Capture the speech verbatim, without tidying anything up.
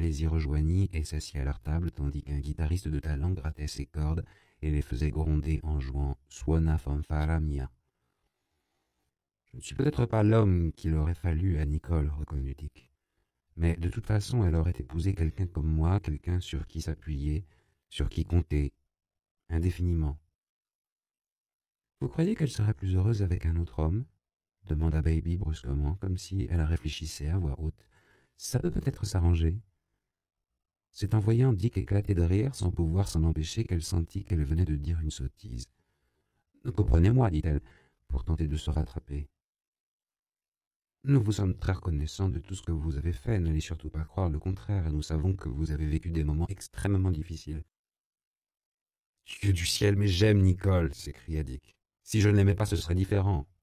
les y rejoignit et s'assit à leur table tandis qu'un guitariste de talent grattait ses cordes et les faisait gronder en jouant Suona fanfara mia. Je ne suis peut-être pas l'homme qu'il aurait fallu à Nicole, reconnut Dick. Mais de toute façon, elle aurait épousé quelqu'un comme moi, quelqu'un sur qui s'appuyer, sur qui compter, indéfiniment. Vous croyez qu'elle serait plus heureuse avec un autre homme ? Demanda Baby brusquement, comme si elle réfléchissait à voix haute. Ça peut peut-être s'arranger. C'est en voyant Dick éclater de rire, sans pouvoir s'en empêcher, qu'elle sentit qu'elle venait de dire une sottise. Comprenez-moi, dit-elle, pour tenter de se rattraper. Nous vous sommes très reconnaissants de tout ce que vous avez fait, n'allez surtout pas croire le contraire, et nous savons que vous avez vécu des moments extrêmement difficiles. Dieu du ciel, mais j'aime Nicole, s'écria Dick. Si je ne l'aimais pas, ce serait différent.